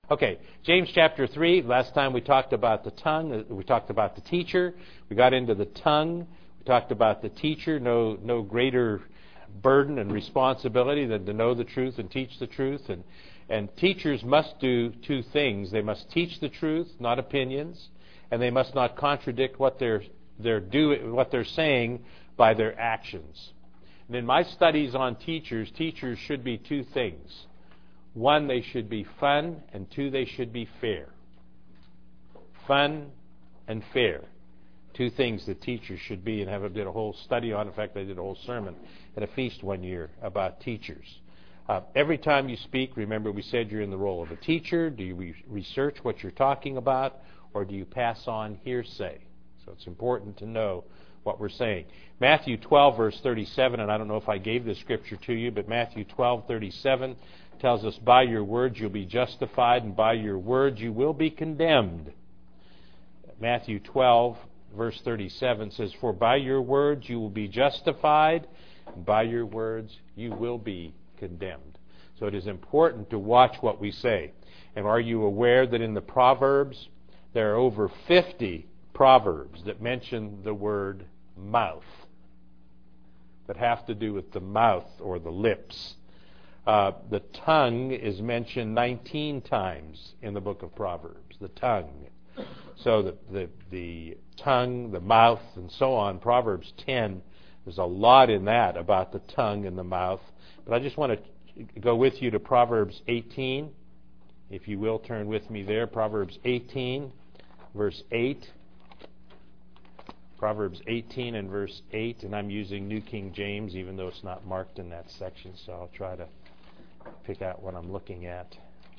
Okay, James chapter 3. Last time we talked about the tongue. We talked about the teacher. We got into the tongue. We talked about the teacher. No greater burden and responsibility than to know the truth and teach the truth. And teachers must do two things. They must teach the truth, not opinions, and they must not contradict what they're saying by their actions. And in my studies on teachers should be two things. One, they should be fun, and two, they should be fair. Fun and fair. Two things that teachers should be, and I did a whole study on. In fact, I did a whole sermon at a feast one year about teachers. Every time you speak, remember we said you're in the role of a teacher. Do you research what you're talking about, or do you pass on hearsay? So it's important to know what we're saying. Matthew 12, verse 37, and I don't know if I gave this scripture to you, but Matthew 12, 37 tells us, by your words you'll be justified, and by your words you will be condemned. Matthew 12, verse 37 says, for by your words you will be justified, and by your words you will be condemned. So it is important to watch what we say. And are you aware that in the Proverbs, there are over 50 Proverbs that mention the word mouth, that have to do with the mouth or the lips. The tongue is mentioned 19 times in the book of Proverbs, the tongue. So the tongue, the mouth, and so on. Proverbs 10, there's a lot in that about the tongue and the mouth. But I just want to go with you to Proverbs 18. If you will, turn with me there. Proverbs 18, verse 8. Proverbs 18 and verse 8. And I'm using New King James, even though it's not marked in that section. So I'll try to pick out what I'm looking at.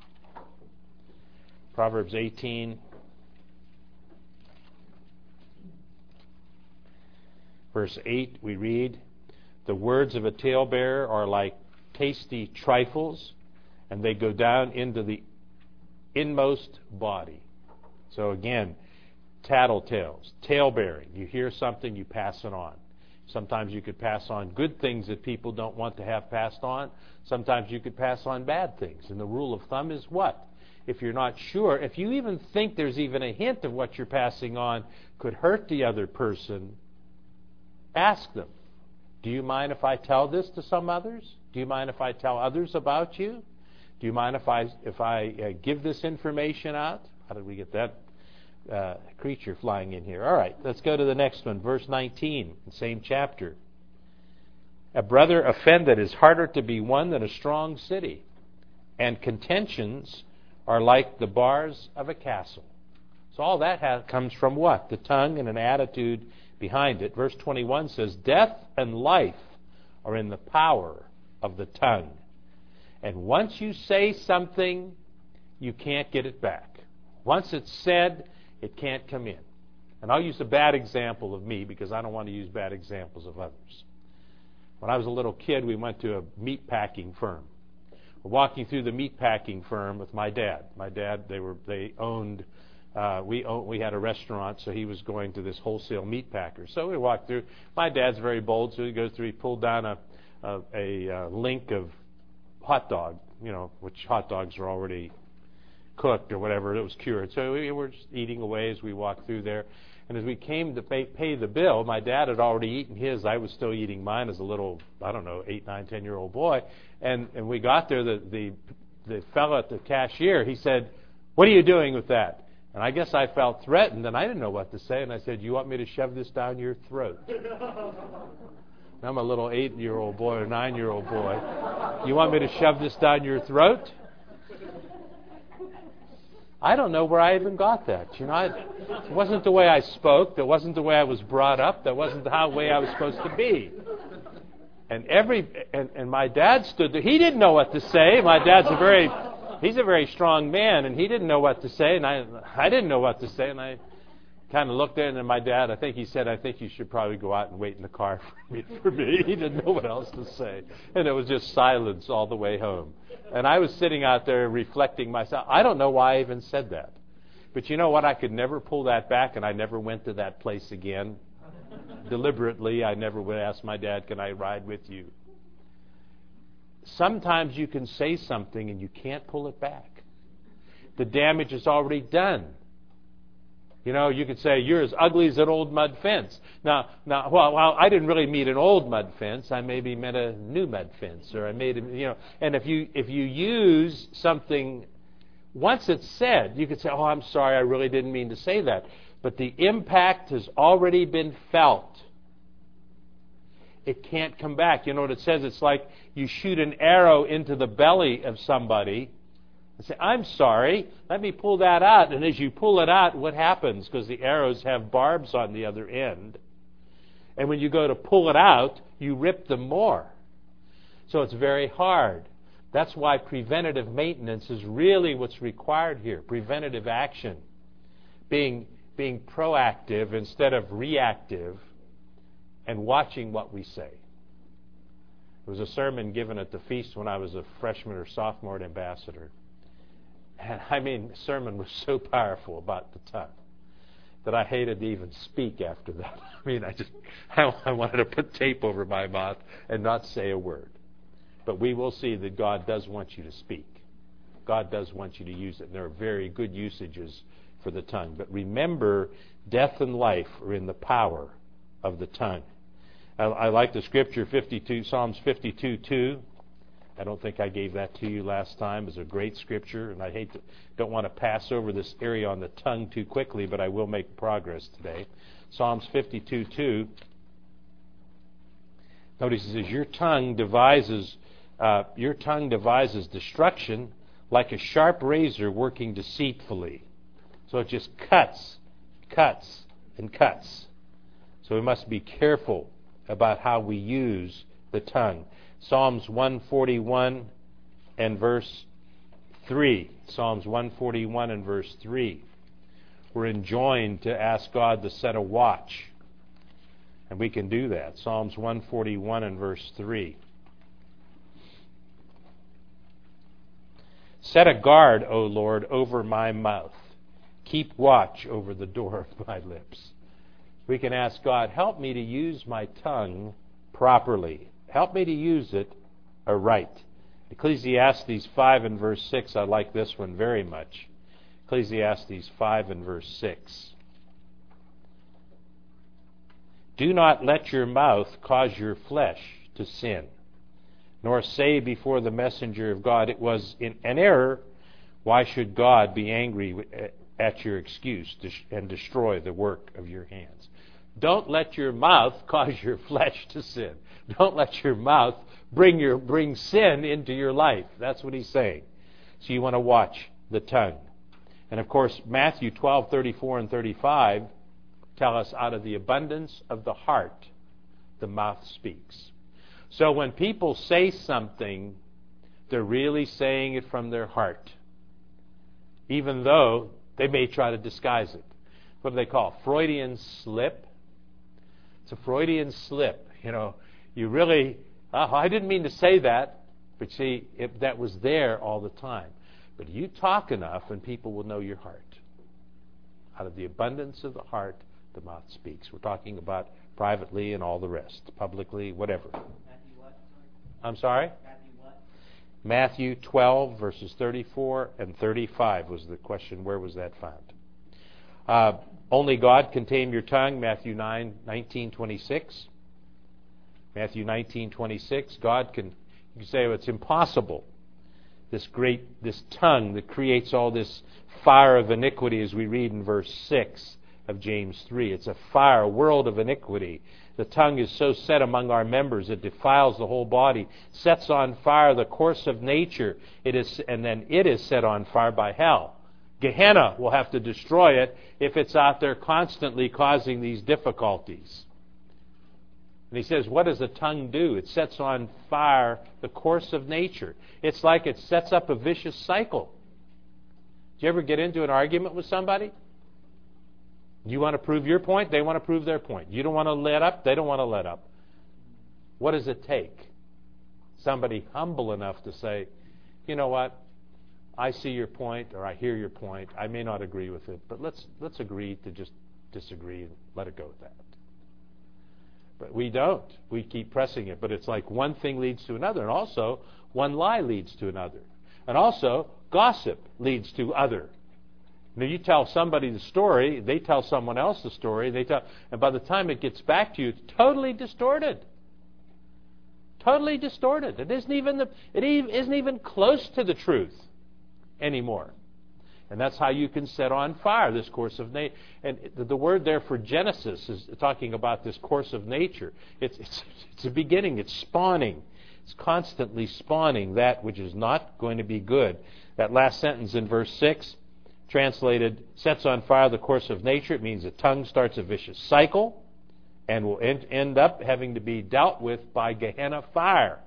Proverbs 18, verse 8, we read, the words of a talebearer are like tasty trifles, and they go down into the inmost body. So again, tattletales, talebearing. You hear something, you pass it on. Sometimes you could pass on good things that people don't want to have passed on. Sometimes you could pass on bad things. And the rule of thumb is what? If you're not sure, if you even think there's even a hint of what you're passing on could hurt the other person, ask them, do you mind if I tell this to some others? Do you mind if I tell others about you? Do you mind if I give this information out? How did we get that creature flying in here? All right, let's go to the next one, verse 19, same chapter. A brother offended is harder to be won than a strong city, and contentions are like the bars of a castle. So all that comes from what? The tongue and an attitude behind it. Verse 21 says, death and life are in the power of the tongue. And once you say something, you can't get it back. Once it's said, it can't come in. And I'll use a bad example of me because I don't want to use bad examples of others. When I was a little kid, we went to a meat packing firm. We're walking through the meat packing firm with my dad. My dad, we had a restaurant, so he was going to this wholesale meat packer. So we walked through. My dad's very bold, so he goes through. He pulled down a link of hot dog, which hot dogs are already cooked or whatever. It was cured. So we were just eating away as we walked through there. And as we came to pay the bill, my dad had already eaten his. I was still eating mine as a little, 8, 9, 10-year-old boy. And we got there, the fellow at the cashier, he said, what are you doing with that? And I guess I felt threatened, and I didn't know what to say. And I said, you want me to shove this down your throat? I'm a little 8-year-old boy or 9-year-old boy. You want me to shove this down your throat? I don't know where I even got that. It wasn't the way I spoke. That wasn't the way I was brought up. That wasn't the way I was supposed to be. And my dad stood there. He didn't know what to say. My dad's he's a very strong man, and he didn't know what to say, and I didn't know what to say, and I kind of looked at it, and my dad, I think he said, I think you should probably go out and wait in the car for me. He didn't know what else to say. And it was just silence all the way home. And I was sitting out there reflecting myself. I don't know why I even said that. But you know what? I could never pull that back, and I never went to that place again. Deliberately, I never would ask my dad, can I ride with you? Sometimes you can say something and you can't pull it back. The damage is already done. You know, you could say, you're as ugly as an old mud fence. Now, well, I didn't really mean an old mud fence. I maybe meant a new mud fence, or I made it, you know. And if you use something, once it's said, you could say, oh, I'm sorry, I really didn't mean to say that. But the impact has already been felt. It can't come back. You know what it says? It's like you shoot an arrow into the belly of somebody and say, I'm sorry, let me pull that out. And as you pull it out, what happens? Because the arrows have barbs on the other end. And when you go to pull it out, you rip them more. So it's very hard. That's why preventative maintenance is really what's required here. Preventative action. Being proactive instead of reactive, and watching what we say. There was a sermon given at the feast when I was a freshman or sophomore at Ambassador. And I mean, the sermon was so powerful about the tongue that I hated to even speak after that. I mean, I wanted to put tape over my mouth and not say a word. But we will see that God does want you to speak. God does want you to use it. And there are very good usages for the tongue. But remember, death and life are in the power of the tongue. I like the scripture, Psalms 52:2. I don't think I gave that to you last time. It's a great scripture, and I don't want to pass over this area on the tongue too quickly, but I will make progress today. Psalms 52:2. Notice it says, Your tongue devises destruction like a sharp razor working deceitfully. So it just cuts, and cuts. So we must be careful about how we use the tongue. Psalms 141 and verse 3. Psalms 141 and verse 3. We're enjoined to ask God to set a watch. And we can do that. Psalms 141 and verse 3. Set a guard, O Lord, over my mouth. Keep watch over the door of my lips. We can ask God, help me to use my tongue properly. Help me to use it aright. Ecclesiastes 5 and verse 6, I like this one very much. Ecclesiastes 5 and verse 6. Do not let your mouth cause your flesh to sin, nor say before the messenger of God, it was an error. Why should God be angry at your excuse and destroy the work of your hands? Don't let your mouth cause your flesh to sin. Don't let your mouth bring sin into your life. That's what he's saying. So you want to watch the tongue. And of course, Matthew 12:34 and 35 tell us out of the abundance of the heart, the mouth speaks. So when people say something, they're really saying it from their heart, even though they may try to disguise it. What do they call it? Freudian slip? It's a Freudian slip. You know, you really, I didn't mean to say that, but see, that was there all the time. But you talk enough and people will know your heart. Out of the abundance of the heart, the mouth speaks. We're talking about privately and all the rest, publicly, whatever. Matthew what? I'm sorry? Matthew what? Matthew 12, verses 34 and 35 was the question. Where was that found? Only God can tame your tongue, Matthew 19:26. Matthew 19:26. God can, you can say, well, it's impossible. This tongue that creates all this fire of iniquity, as we read in verse 6 of James 3. It's a fire, a world of iniquity. The tongue is so set among our members, it defiles the whole body, sets on fire the course of nature, and then it is set on fire by hell. Gehenna will have to destroy it if it's out there constantly causing these difficulties. And he says, what does the tongue do? It sets on fire the course of nature. It's like it sets up a vicious cycle. Do you ever get into an argument with somebody? You want to prove your point, they want to prove their point. You don't want to let up, they don't want to let up. What does it take? Somebody humble enough to say, you know what? I see your point, or I hear your point. I may not agree with it, but let's agree to just disagree and let it go with that. But we don't. We keep pressing it. But it's like one thing leads to another, and also one lie leads to another. And also, gossip leads to other. Now, you tell somebody the story, they tell someone else the story, and by the time it gets back to you, it's totally distorted. Totally distorted. It isn't even close to the truth anymore. And that's how you can set on fire this course of nature. And the word there for Genesis is talking about this course of nature. It's a beginning. It's spawning. It's constantly spawning that which is not going to be good. That last sentence in verse 6, translated, sets on fire the course of nature. It means the tongue starts a vicious cycle and will end up having to be dealt with by Gehenna fire.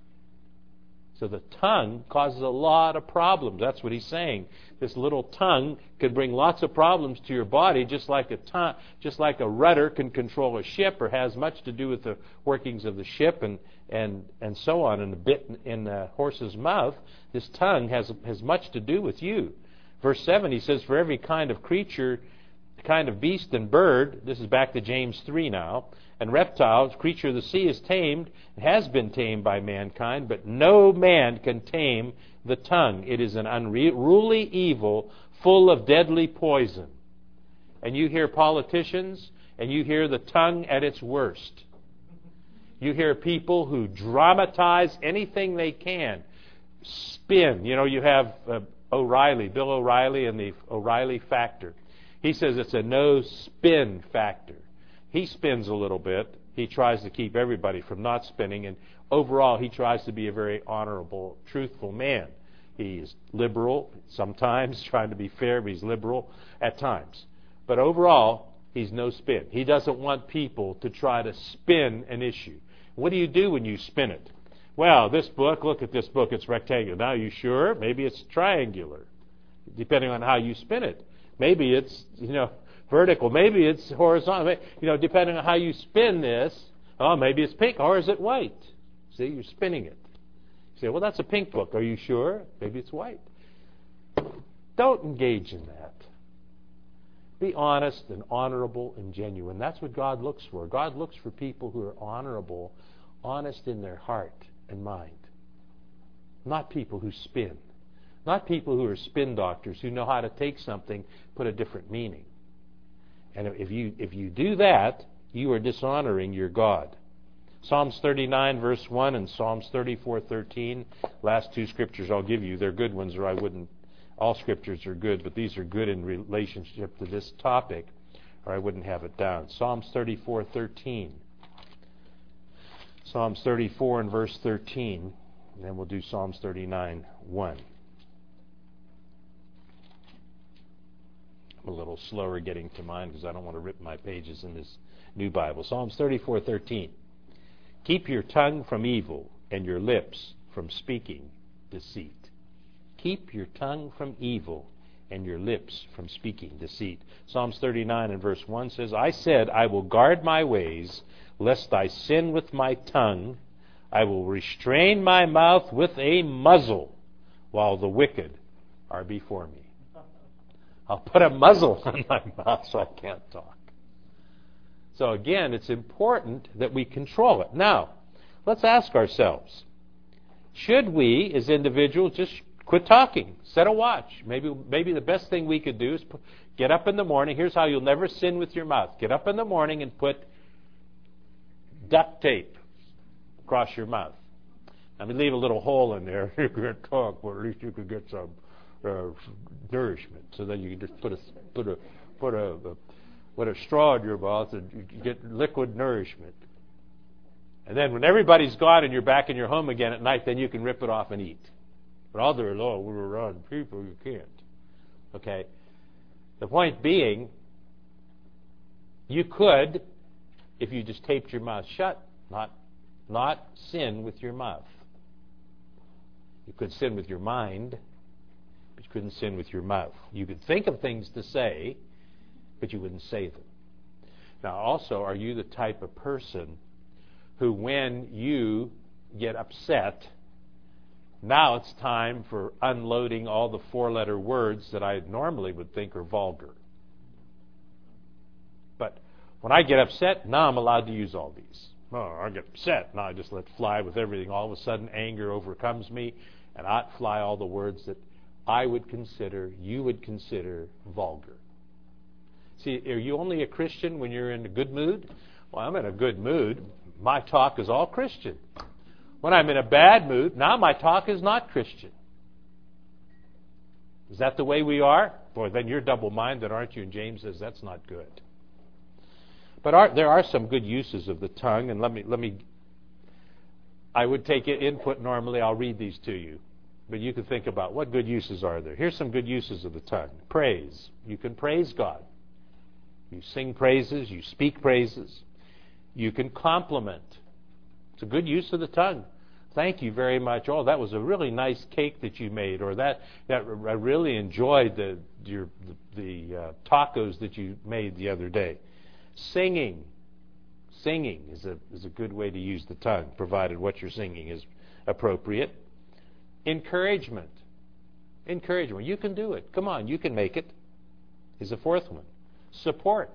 So the tongue causes a lot of problems. That's what he's saying. This little tongue could bring lots of problems to your body, just like a rudder can control a ship, or has much to do with the workings of the ship, and so on. And the bit in the horse's mouth, this tongue has much to do with you. Verse 7, he says, for every kind of creature, kind of beast and bird, this is back to James 3 now, and reptiles, creature of the sea is tamed, has been tamed by mankind, but no man can tame the tongue. It is an unruly evil, full of deadly poison. And you hear politicians, and you hear the tongue at its worst. You hear people who dramatize anything they can, spin. You know, you have Bill O'Reilly and the O'Reilly factor. He says it's a no-spin factor. He spins a little bit. He tries to keep everybody from not spinning, and overall he tries to be a very honorable, truthful man. He is liberal sometimes, trying to be fair, but he's liberal at times. But overall, he's no spin. He doesn't want people to try to spin an issue. What do you do when you spin it? Well, this book, look at this book, it's rectangular. Now, are you sure? Maybe it's triangular, depending on how you spin it. Maybe it's, vertical. Maybe it's horizontal. Depending on how you spin this, maybe it's pink, or is it white? See, you're spinning it. You say, well, that's a pink book. Are you sure? Maybe it's white. Don't engage in that. Be honest and honorable and genuine. That's what God looks for. God looks for people who are honorable, honest in their heart and mind. Not people who spin. Not people who are spin doctors, who know how to take something, put a different meaning. And if you do that, you are dishonoring your God. Psalms 39 verse 1 and Psalms 34:13, last two scriptures I'll give you. They're good ones, or I wouldn't. All scriptures are good, but these are good in relationship to this topic, or I wouldn't have it down. Psalms 34:13. Psalms 34 and verse 13. And then we'll do Psalms 39:1. I'm a little slower getting to mine because I don't want to rip my pages in this new Bible. Psalms 34:13. Keep your tongue from evil and your lips from speaking deceit. Keep your tongue from evil and your lips from speaking deceit. Psalms 39 and verse 1 says, I said, I will guard my ways, lest I sin with my tongue. I will restrain my mouth with a muzzle, while the wicked are before me. I'll put a muzzle on my mouth so I can't talk. So again, it's important that we control it. Now, let's ask ourselves, should we as individuals just quit talking? Set a watch. Maybe the best thing we could do is get up in the morning. Here's how you'll never sin with your mouth. Get up in the morning and put duct tape across your mouth. I mean, leave a little hole in there. You can't talk, but at least you could get some nourishment. So then you can just put a straw in your mouth and you get liquid nourishment. And then when everybody's gone and you're back in your home again at night, then you can rip it off and eat. But other law, when we're around people, you can't. Okay? The point being, you could, if you just taped your mouth shut, not sin with your mouth. You could sin with your mind, but you couldn't sin with your mouth. You could think of things to say, but you wouldn't say them. Now, also, are you the type of person who, when you get upset, now it's time for unloading all the four-letter words that I normally would think are vulgar? But when I get upset, now I'm allowed to use all these. Oh, I get upset. Now I just let fly with everything. All of a sudden, anger overcomes me, and outfly all the words that I would consider, you would consider vulgar. See, are you only a Christian when you're in a good mood? Well, I'm in a good mood. My talk is all Christian. When I'm in a bad mood, now my talk is not Christian. Is that the way we are? Boy, then you're double-minded, aren't you? And James says that's not good. But there are some good uses of the tongue, and let me. I would take input normally. I'll read these to you, but you can think about what good uses are there. Here's some good uses of the tongue. Praise. You can praise God. You sing praises. You speak praises. You can compliment. It's a good use of the tongue. Thank you very much. Oh, that was a really nice cake that you made, or that I really enjoyed the tacos that you made the other day. Singing is a good way to use the tongue, provided what you're singing is appropriate. Encouragement. You can do it. Come on, you can make it. Is a fourth one. Support.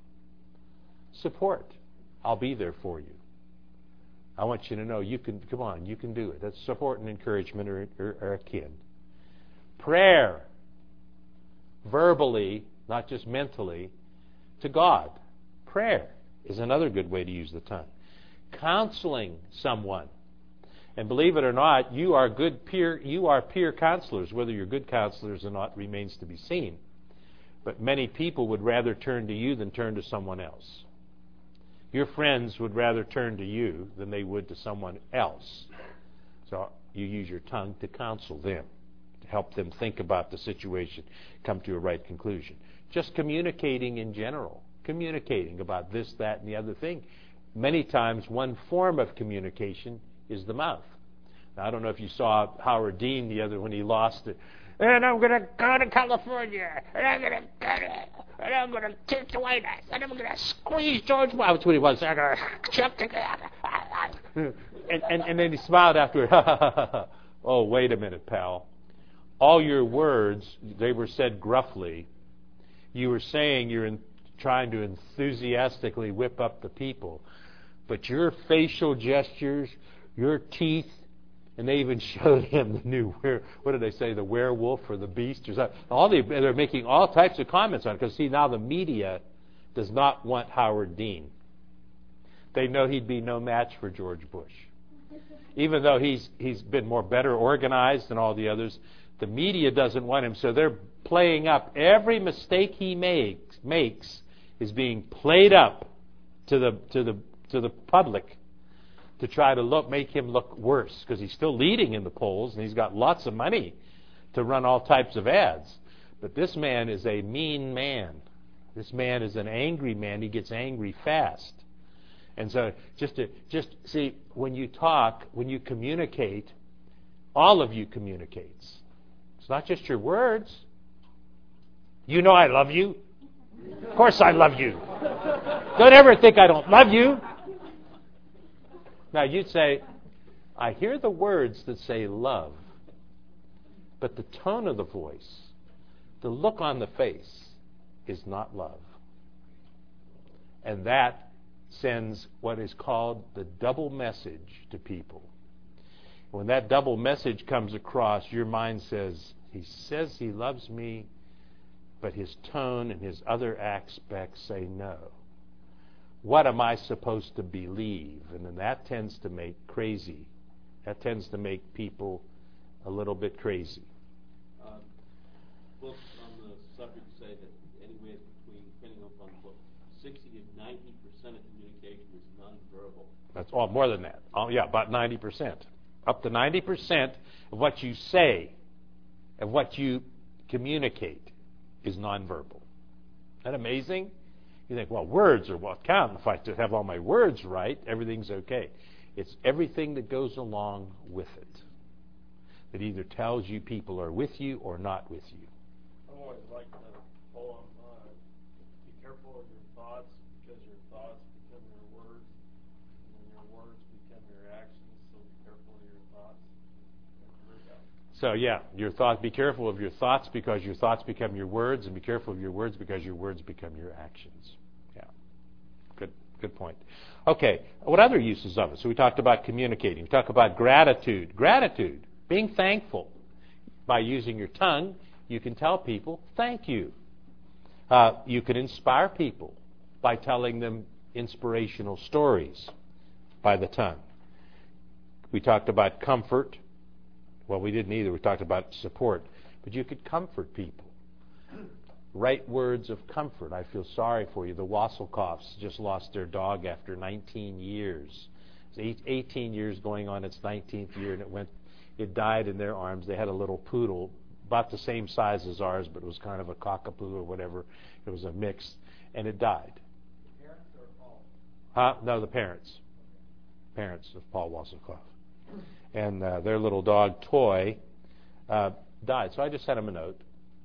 I'll be there for you. I want you to know you can. Come on, you can do it. That's support and encouragement are akin. Prayer, verbally, not just mentally, to God. Prayer is another good way to use the tongue. Counseling someone, and believe it or not, you are peer counselors. Whether you're good counselors or not remains to be seen. But many people would rather turn to you than turn to someone else. Your friends would rather turn to you than they would to someone else. So you use your tongue to counsel them, to help them think about the situation, come to a right conclusion. Just communicating in general, communicating about this, that, and the other thing. Many times one form of communication is the mouth. Now, I don't know if you saw Howard Dean the other when he lost it. And I'm going to go to California, and I'm going to get it, and I'm going to take the White House, and I'm going to squeeze George Bush. That's what he was. I'm going to chuck the and then he smiled afterward. Oh, wait a minute, pal. All your words, they were said gruffly. You were saying you're trying to enthusiastically whip up the people. But your facial gestures, your teeth, and they even showed him the new, what did they say, the werewolf or the beast or something. They're making all types of comments on it because, see, now the media does not want Howard Dean. They know he'd be no match for George Bush. Even though he's been better organized than all the others, the media doesn't want him, so they're playing up. Every mistake he makes is being played up to the public, to try to make him look worse, because he's still leading in the polls and he's got lots of money to run all types of ads. But this man is a mean man. This man is an angry man. He gets angry fast. And so just see, when you talk, when you communicate, all of you communicates. It's not just your words. You know I love you. Of course I love you. Don't ever think I don't love you. Now, you'd say, I hear the words that say love, but the tone of the voice, the look on the face, is not love. And that sends what is called the double message to people. When that double message comes across, your mind says he loves me, but his tone and his other aspects say no. What am I supposed to believe? And then that tends to make crazy. That tends to make people a little bit crazy. Books on the subject say that anywhere between, depending upon the book, 60 to 90% of communication is nonverbal. That's all more than that. Oh, yeah, about 90%. Up to 90% of what you say, of what you communicate, is nonverbal. Isn't that amazing? You think, well, words are what count. If I have all my words right, everything's okay. It's everything that goes along with it that either tells you people are with you or not with you. I've always liked the poem, be careful of your thoughts, because your thoughts become your words, and then your words become your actions, so be careful of your thoughts. So, yeah, be careful of your thoughts, because your thoughts become your words, and be careful of your words because your words become your actions. Yeah, good point. Okay, what other uses of it? So we talked about communicating. We talked about gratitude. Gratitude. Being thankful. By using your tongue, you can tell people, thank you. You can inspire people by telling them inspirational stories by the tongue. We talked about comfort. Well, we didn't either. We talked about support. But you could comfort people. Right words of comfort. I feel sorry for you. The Wasselkoffs just lost their dog after 19 years. It's 18 years going on its 19th year, and it died in their arms. They had a little poodle, about the same size as ours, but it was kind of a cockapoo or whatever. It was a mix, and it died. The parents or Paul? No, the parents. Parents of Paul Wasselkoff. And their little dog, Toy, died. So I just sent him a note.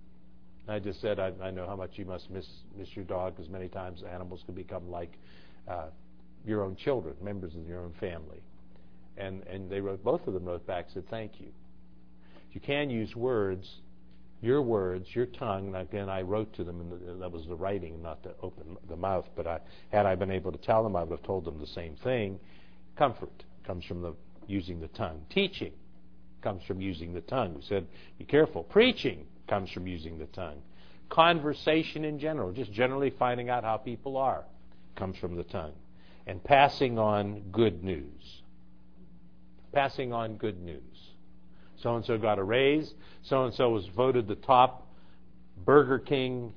I just said, I know how much you must miss your dog, because many times animals can become like your own children, members of your own family. And they wrote, both of them wrote back, said, thank you. You can use words, your tongue. And again, I wrote to them, and that was the writing, not to open the mouth. But had I been able to tell them, I would have told them the same thing. Comfort comes from using the tongue. Teaching comes from using the tongue. We said, be careful. Preaching comes from using the tongue. Conversation in general, just generally finding out how people are, comes from the tongue. And passing on good news. Passing on good news. So-and-so got a raise. So-and-so was voted the top Burger King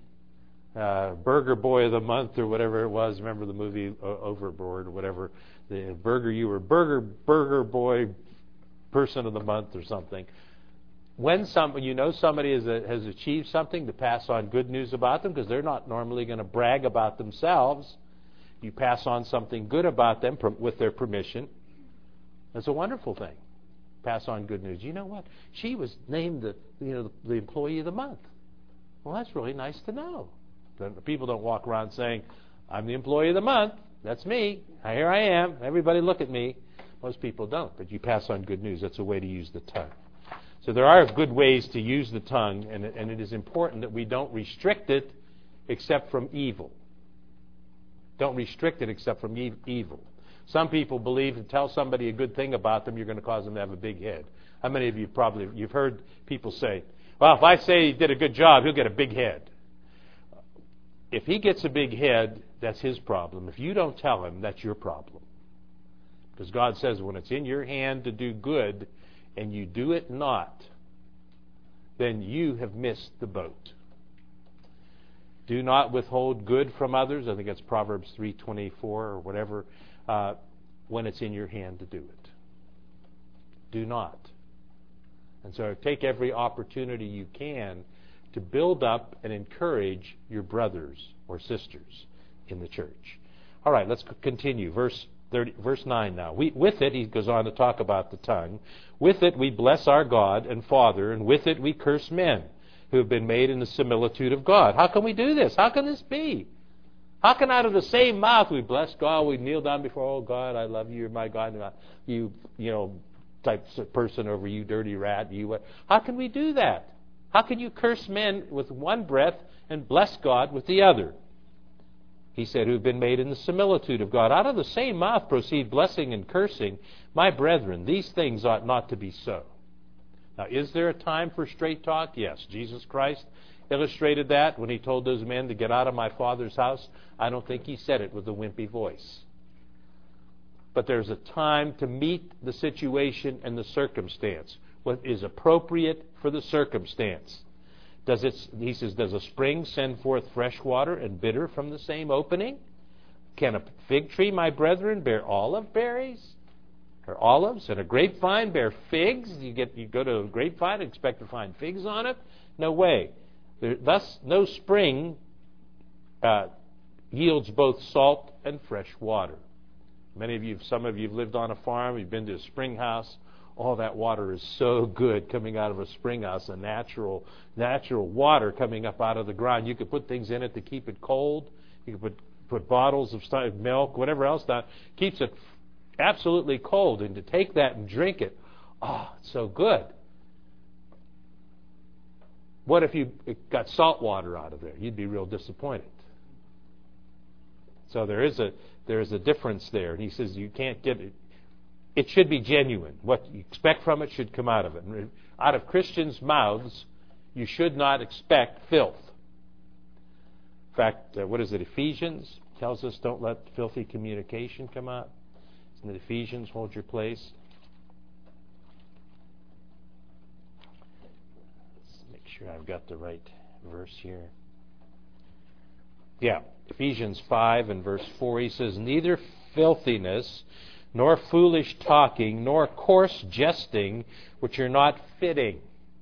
Burger Boy of the Month or whatever it was. Remember the movie Overboard or whatever? You were Burger Boy Person of the Month or something. When you know somebody has achieved something, to pass on good news about them, because they're not normally going to brag about themselves. You pass on something good about them with their permission. That's a wonderful thing. Pass on good news. You know what? She was named the Employee of the Month. Well, that's really nice to know. People don't walk around saying, I'm the Employee of the Month. That's me. Here I am. Everybody look at me. Most people don't. But you pass on good news. That's a way to use the tongue. So there are good ways to use the tongue, and it is important that we don't restrict it except from evil. Don't restrict it except from evil. Some people believe to tell somebody a good thing about them, you're going to cause them to have a big head. How many of you you've heard people say, well, if I say he did a good job, he'll get a big head. If he gets a big head, that's his problem. If you don't tell him, that's your problem. Because God says when it's in your hand to do good and you do it not, then you have missed the boat. Do not withhold good from others. I think that's Proverbs 3:24 or whatever. When it's in your hand to do it. Do not. And so take every opportunity you can to build up and encourage your brothers or sisters in the church. All right, let's continue. Verse 9 now. With it, he goes on to talk about the tongue. With it we bless our God and Father, and with it we curse men who have been made in the similitude of God. How can we do this? How can this be? How can out of the same mouth we bless God, we kneel down before, oh God, I love you, you're my God, you type of person over you, dirty rat, you what? How can we do that? How can you curse men with one breath and bless God with the other? He said, who have been made in the similitude of God. Out of the same mouth proceed blessing and cursing. My brethren, these things ought not to be so. Now, is there a time for straight talk? Yes. Jesus Christ illustrated that when he told those men to get out of my Father's house. I don't think he said it with a wimpy voice. But there's a time to meet the situation and the circumstance. What is appropriate for the circumstance. He says, does a spring send forth fresh water and bitter from the same opening? Can a fig tree, my brethren, bear olive berries? Or olives? And a grapevine bear figs? You go to a grapevine and expect to find figs on it? No way. Thus, no spring yields both salt and fresh water. Some of you have lived on a farm, you've been to a spring house. All that water is so good coming out of a spring house, a natural water coming up out of the ground. You could put things in it to keep it cold. You could put bottles of milk, whatever else down. Keeps it absolutely cold. And to take that and drink it, it's so good. What if you got salt water out of there? You'd be real disappointed. So there is a difference there. And he says you can't get it. it should be genuine. What you expect from it should come out of it. Out of Christians' mouths, you should not expect filth. In fact, what is it? Ephesians tells us don't let filthy communication come out. Isn't it Ephesians? Hold your place. Let's make sure I've got the right verse here. Yeah, Ephesians 5 and verse 4, he says, neither filthiness, nor foolish talking, nor coarse jesting, which are not fitting.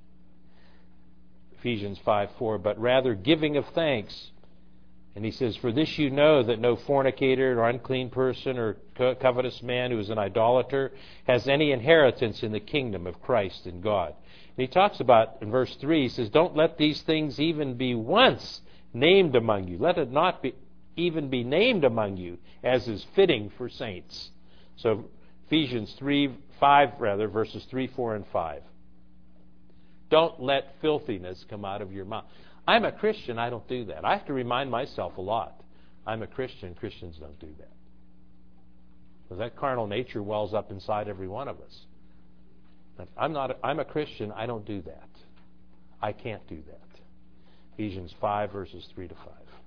Ephesians 5:4, but rather giving of thanks. And he says, for this you know that no fornicator or unclean person or covetous man who is an idolater has any inheritance in the kingdom of Christ and God. And he talks about, in verse 3, he says, don't let these things even be once named among you. Let it not even be named among you, as is fitting for saints. So Ephesians 5, verses 3, 4, and 5. Don't let filthiness come out of your mouth. I'm a Christian, I don't do that. I have to remind myself a lot. I'm a Christian, Christians don't do that. Because that carnal nature wells up inside every one of us. I'm a Christian, I don't do that. I can't do that. Ephesians 5, verses 3 to 5.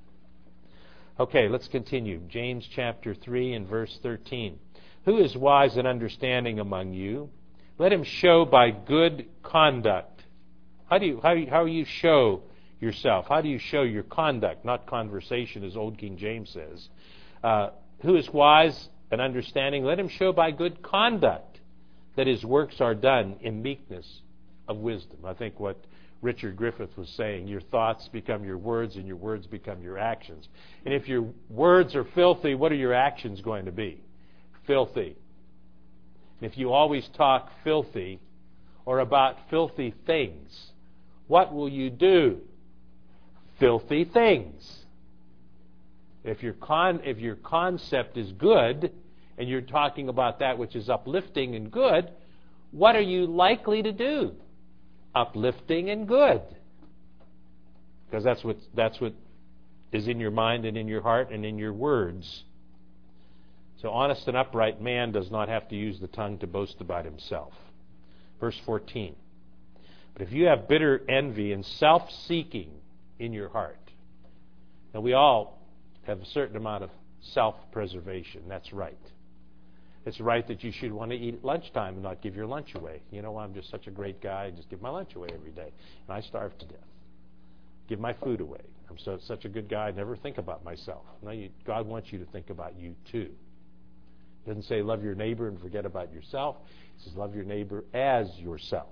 Okay, let's continue. James chapter 3 and verse 13. Who is wise and understanding among you? Let him show by good conduct. How do you show yourself? How do you show your conduct? Not conversation, as Old King James says. Who is wise and understanding? Let him show by good conduct that his works are done in meekness of wisdom. I think what Richard Griffith was saying, your thoughts become your words and your words become your actions. And if your words are filthy, what are your actions going to be? Filthy. And if you always talk filthy or about filthy things, what will you do? Filthy things. If your concept is good and you're talking about that which is uplifting and good, what are you likely to do? Uplifting and good. Because that's what is in your mind and in your heart and in your words. So honest and upright man does not have to use the tongue to boast about himself. Verse 14. But if you have bitter envy and self-seeking in your heart, now we all have a certain amount of self-preservation. That's right. It's right that you should want to eat at lunchtime and not give your lunch away. You know, I'm just such a great guy, I just give my lunch away every day. And I starve to death. Give my food away. I'm such a good guy, I never think about myself. No, God wants you to think about you too. He doesn't say love your neighbor and forget about yourself. He says love your neighbor as yourself.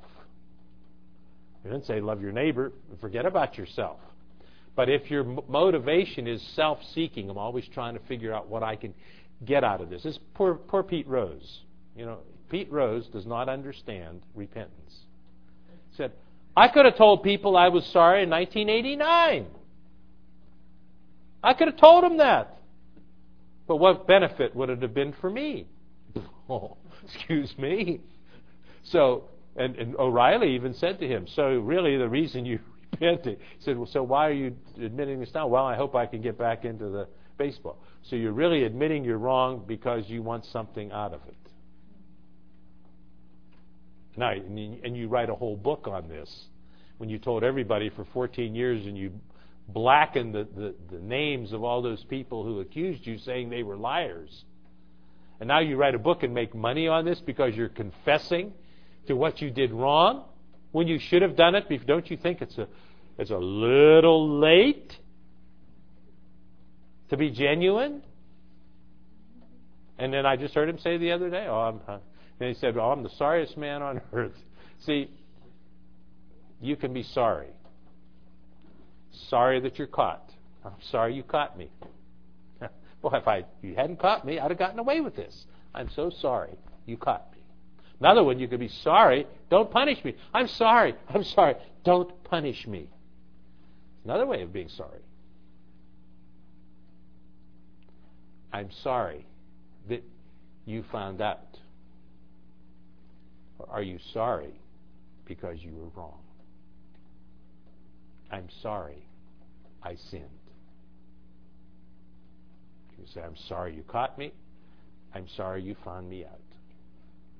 He doesn't say love your neighbor and forget about yourself. But if your motivation is self-seeking, I'm always trying to figure out what I can get out of this. This is poor Pete Rose. You know, Pete Rose does not understand repentance. He said, I could have told people I was sorry in 1989. I could have told them that. But what benefit would it have been for me? Oh, excuse me. So, and O'Reilly even said to him, so really the reason you repented, he said, well, so why are you admitting this now? Well, I hope I can get back into the baseball. So you're really admitting you're wrong because you want something out of it. Now, and you write a whole book on this. When you told everybody for 14 years and you blackened the names of all those people who accused you, saying they were liars. And now you write a book and make money on this because you're confessing to what you did wrong when you should have done it. Don't you think it's a little late to be genuine? And then I just heard him say the other day, and he said, I'm the sorriest man on earth. See, you can be sorry. Sorry that you're caught. I'm sorry you caught me. Well, if you hadn't caught me, I'd have gotten away with this. I'm so sorry you caught me. Another one, you could be sorry, don't punish me. I'm sorry, don't punish me. Another way of being sorry. I'm sorry that you found out. Or are you sorry because you were wrong? I'm sorry I sinned. You say, I'm sorry you caught me. I'm sorry you found me out.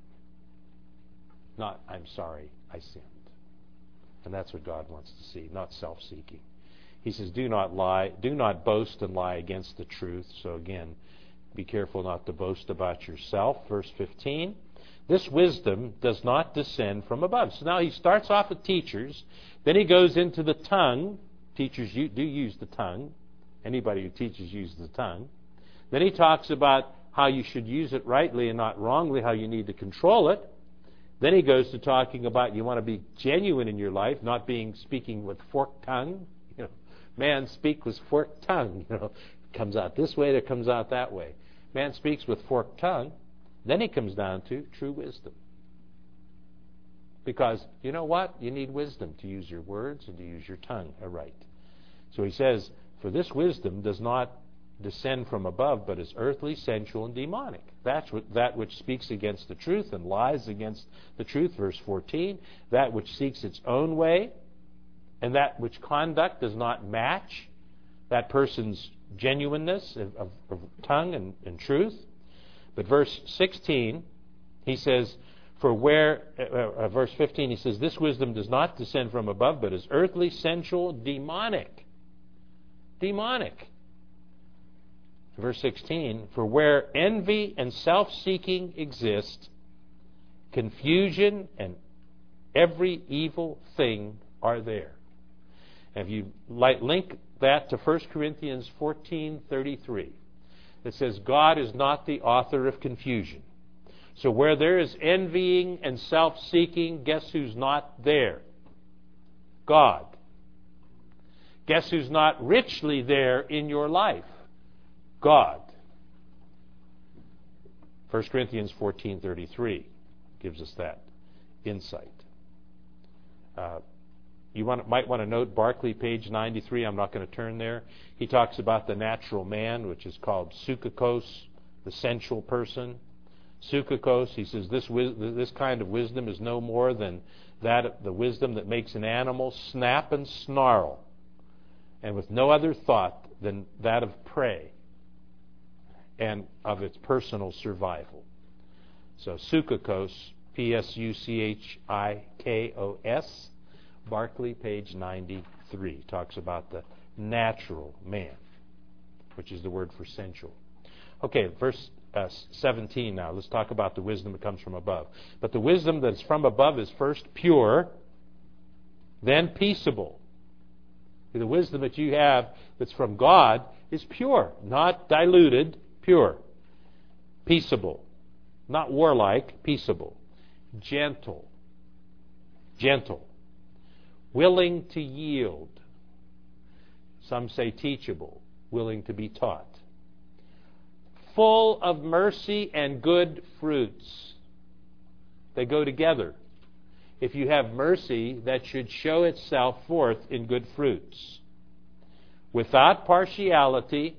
Not, I'm sorry, I sinned. And that's what God wants to see, not self-seeking. He says, do not lie, do not boast and lie against the truth. So again, be careful not to boast about yourself. Verse 15, this wisdom does not descend from above. So now he starts off with teachers, then he goes into the tongue. Teachers do use the tongue. Anybody who teaches uses the tongue. Then he talks about how you should use it rightly and not wrongly, how you need to control it. Then he goes to talking about you want to be genuine in your life, not speaking with forked tongue. You know, man speaks with forked tongue. You know, it comes out this way, it comes out that way. Man speaks with forked tongue. Then he comes down to true wisdom. Because you know what? You need wisdom to use your words and to use your tongue aright. So he says, for this wisdom does not descend from above, but is earthly, sensual, and demonic. That which speaks against the truth and lies against the truth, verse 14. That which seeks its own way, and that which conduct does not match that person's genuineness of tongue and truth. But verse 16, he says, verse 15, he says, this wisdom does not descend from above, but is earthly, sensual, demonic. Demonic. Verse 16, for where envy and self-seeking exist, confusion and every evil thing are there. And if you link that to 1 Corinthians 14:33, it says, God is not the author of confusion. So where there is envying and self-seeking, guess who's not there? God. Guess who's not richly there in your life? God. 1 Corinthians 14:33 gives us that insight. You might want to note Barclay, page 93. I'm not going to turn there. He talks about the natural man, which is called psychikos, the sensual person. Psychikos, he says, this kind of wisdom is no more than the wisdom that makes an animal snap and snarl, and with no other thought than that of prey and of its personal survival. So psychikos, P-S-U-C-H-I-K-O-S, Barclay, page 93, talks about the natural man, which is the word for sensual. Okay, verse 17 now. Let's talk about the wisdom that comes from above. But the wisdom that's from above is first pure, then peaceable. The wisdom that you have that's from God is pure, not diluted, pure. Peaceable, not warlike, peaceable. Gentle, willing to yield. Some say teachable, willing to be taught. Full of mercy and good fruits. They go together. If you have mercy, that should show itself forth in good fruits. Without partiality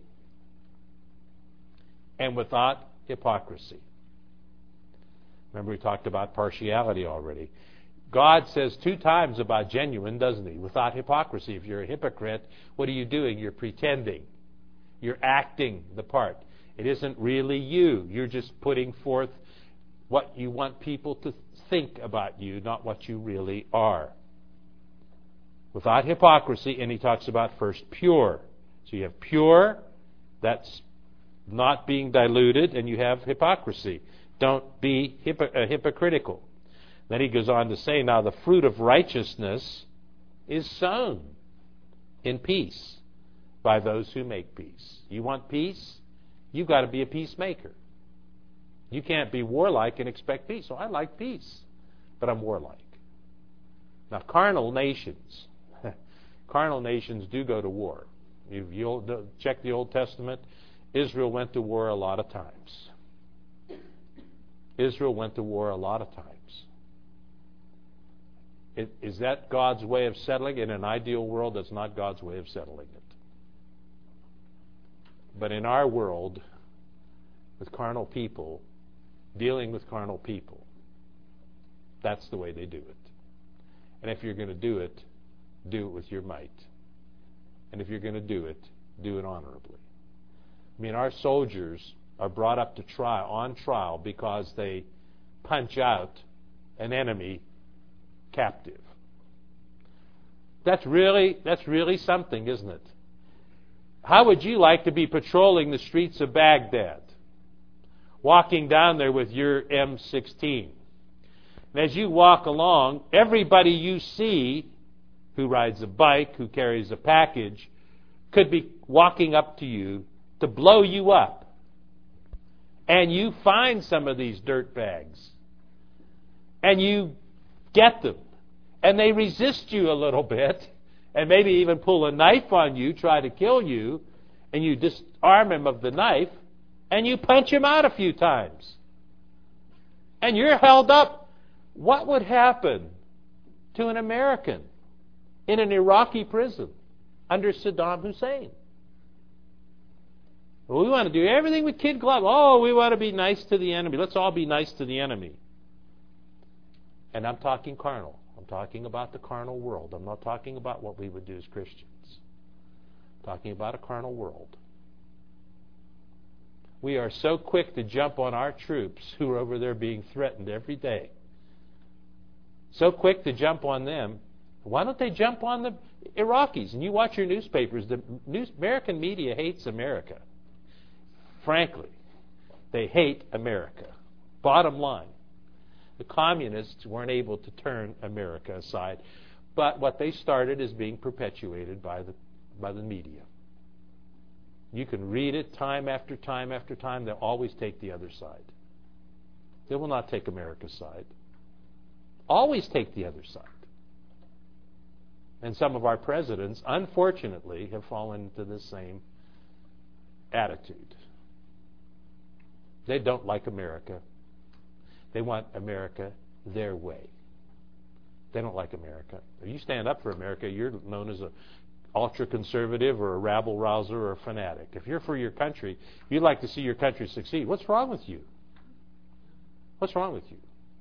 and without hypocrisy. Remember, we talked about partiality already. God says 2 times about genuine, doesn't he? Without hypocrisy. If you're a hypocrite, what are you doing? You're pretending. You're acting the part. It isn't really you. You're just putting forth what you want people to think about you, not what you really are. Without hypocrisy, and he talks about first pure. So you have pure, that's not being diluted, and you have hypocrisy. Don't be hypocritical. Then he goes on to say, now the fruit of righteousness is sown in peace by those who make peace. You want peace? You've got to be a peacemaker. You can't be warlike and expect peace. So I like peace, but I'm warlike. Now, carnal nations do go to war. You'll check the Old Testament. Israel went to war a lot of times. Israel went to war a lot of times. Is that God's way of settling? In an ideal world, that's not God's way of settling it. But in our world, with carnal people, dealing with carnal people, that's the way they do it. And if you're going to do it with your might. And if you're going to do it honorably. I mean, our soldiers are brought up on trial because they punch out an enemy captive. That's really something, isn't it? How would you like to be patrolling the streets of Baghdad, walking down there with your M16? And as you walk along, everybody you see who rides a bike, who carries a package, could be walking up to you to blow you up. And you find some of these dirt bags. And you get them. And they resist you a little bit. And maybe even pull a knife on you, try to kill you. And you disarm him of the knife. And you punch him out a few times. And you're held up. What would happen to an American in an Iraqi prison under Saddam Hussein? Well, we want to do everything with kid gloves. Oh, we want to be nice to the enemy. Let's all be nice to the enemy. And I'm talking carnal. I'm talking about the carnal world. I'm not talking about what we would do as Christians. I'm talking about a carnal world. We are so quick to jump on our troops who are over there being threatened every day. So quick to jump on them. Why don't they jump on the Iraqis? And you watch your newspapers. The American media hates America. Frankly, they hate America. Bottom line. The communists weren't able to turn America aside. But what they started is being perpetuated by the media. You can read it time after time after time. They'll always take the other side. They will not take America's side. Always take the other side. And some of our presidents, unfortunately, have fallen into the same attitude. They don't like America. They want America their way. They don't like America. If you stand up for America, you're known as an ultra-conservative or a rabble-rouser or a fanatic. If you're for your country, you'd like to see your country succeed. What's wrong with you? What's wrong with you?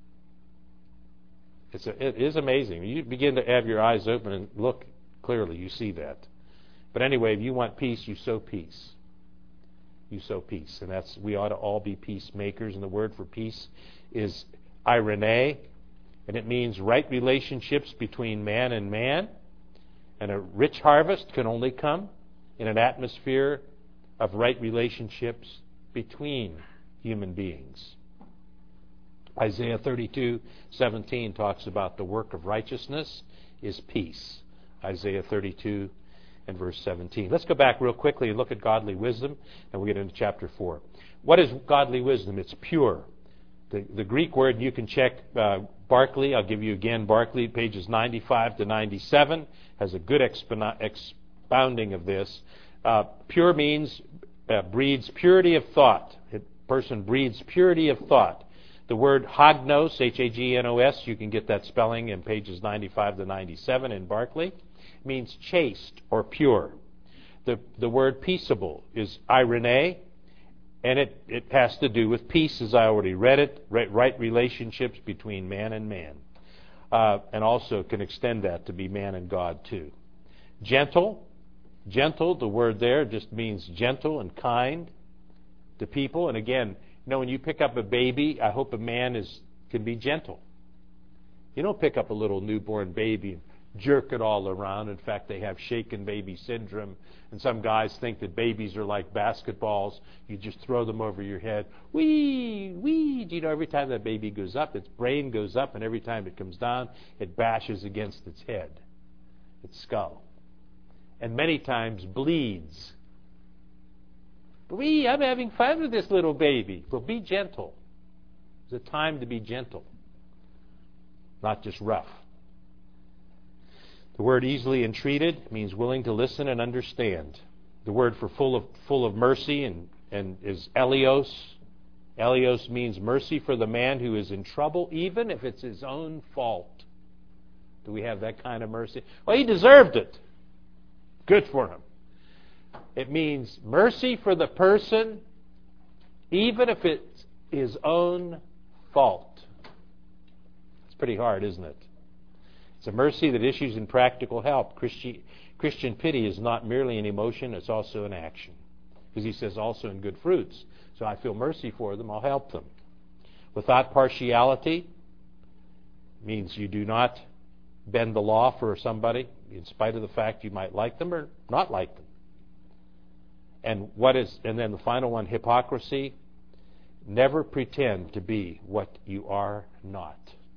It is amazing. You begin to have your eyes open and look clearly, you see that. But anyway, if you want peace, you sow peace. You sow peace. And we ought to all be peacemakers. And the word for peace is irene. And it means right relationships between man and man. And a rich harvest can only come in an atmosphere of right relationships between human beings. Isaiah 32:17 talks about the work of righteousness is peace. Isaiah 32 and verse 17. Let's go back real quickly and look at godly wisdom, and we'll get into chapter 4. What is godly wisdom? It's pure. The Greek word, you can check Barclay. I'll give you again Barclay, pages 95 to 97, has a good expounding of this. Pure means breeds purity of thought. A person breeds purity of thought. The word hagnos, H-A-G-N-O-S, you can get that spelling in pages 95 to 97 in Barclay, means chaste or pure. The word peaceable is irene, and it has to do with peace, as I already read it, right relationships between man and man. And also can extend that to be man and God too. Gentle, the word there just means gentle and kind to people. And again, when you pick up a baby, I hope a man can be gentle. You don't pick up a little newborn baby and jerk it all around. In fact, they have shaken baby syndrome. And some guys think that babies are like basketballs. You just throw them over your head. Wee, wee. Every time that baby goes up, its brain goes up, and every time it comes down, it bashes against its head, its skull. And many times bleeds. I'm having fun with this little baby. Well, be gentle. It's a time to be gentle, not just rough. The word easily entreated means willing to listen and understand. The word for full of mercy and is eleos. Eleos means mercy for the man who is in trouble, even if it's his own fault. Do we have that kind of mercy? Well, he deserved it. Good for him. It means mercy for the person, even if it's his own fault. It's pretty hard, isn't it? It's a mercy that issues in practical help. Christian pity is not merely an emotion, it's also an action. Because he says also in good fruits. So I feel mercy for them, I'll help them. Without partiality, means you do not bend the law for somebody, in spite of the fact you might like them or not like them. And then the final one, hypocrisy. Never pretend to be what you are not.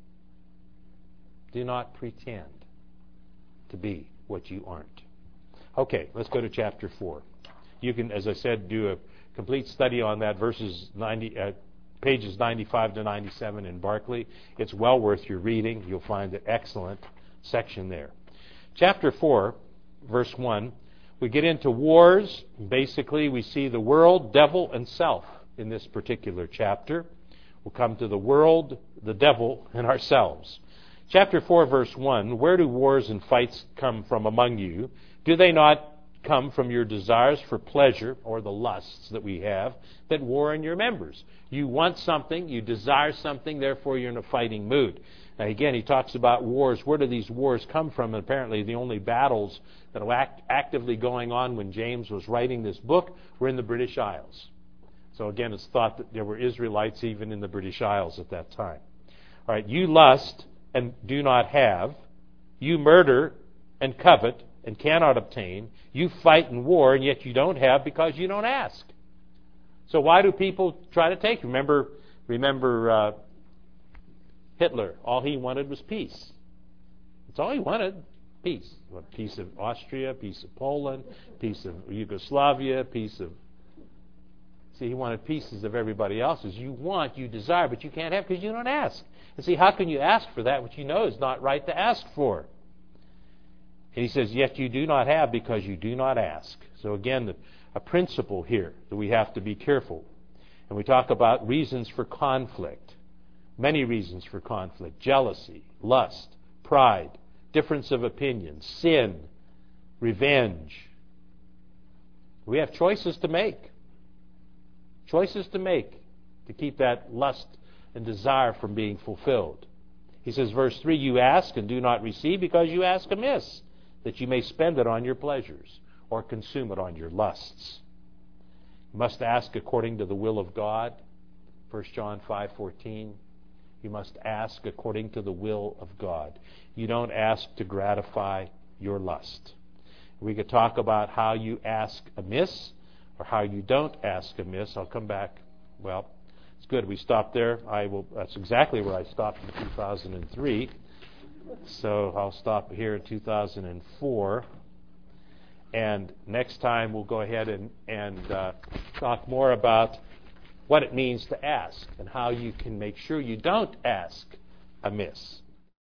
Do not pretend to be what you aren't. Okay, let's go to chapter 4. You can, as I said, do a complete study on that, pages 95 to 97 in Barclay. It's well worth your reading. You'll find an excellent section there. Chapter 4, verse 1, we get into wars. Basically, we see the world, devil, and self in this particular chapter. We'll come to the world, the devil, and ourselves. Chapter 4, verse 1, where do wars and fights come from among you? Do they not come from your desires for pleasure, or the lusts that we have, that war in your members? You want something, you desire something, therefore you're in a fighting mood. Now again, he talks about wars. Where do these wars come from? And apparently the only battles that were actively going on when James was writing this book were in the British Isles. So again, it's thought that there were Israelites even in the British Isles at that time. All right, you lust and do not have. You murder and covet and cannot obtain. You fight in war, and yet you don't have because you don't ask. So why do people try to take? Remember Hitler. All he wanted was peace. That's all he wanted, peace. He wanted peace of Austria, peace of Poland, peace of Yugoslavia, peace of... See, he wanted pieces of everybody else's. You want, you desire, but you can't have because you don't ask. And see, how can you ask for that which you know is not right to ask for? And he says, yet you do not have because you do not ask. So again, a principle here that we have to be careful. And we talk about reasons for conflict. Many reasons for conflict. Jealousy, lust, pride, difference of opinion, sin, revenge. We have choices to make. Choices to make to keep that lust and desire from being fulfilled. He says, verse 3, you ask and do not receive because you ask amiss, that you may spend it on your pleasures or consume it on your lusts. You must ask according to the will of God. 1 John 5:14. You must ask according to the will of God. You don't ask to gratify your lust. We could talk about how you ask amiss or how you don't ask amiss. I'll come back. Well, it's good. We stopped there. That's exactly where I stopped in 2003. So I'll stop here in 2004. And next time we'll go ahead and talk more about what it means to ask and how you can make sure you don't ask amiss.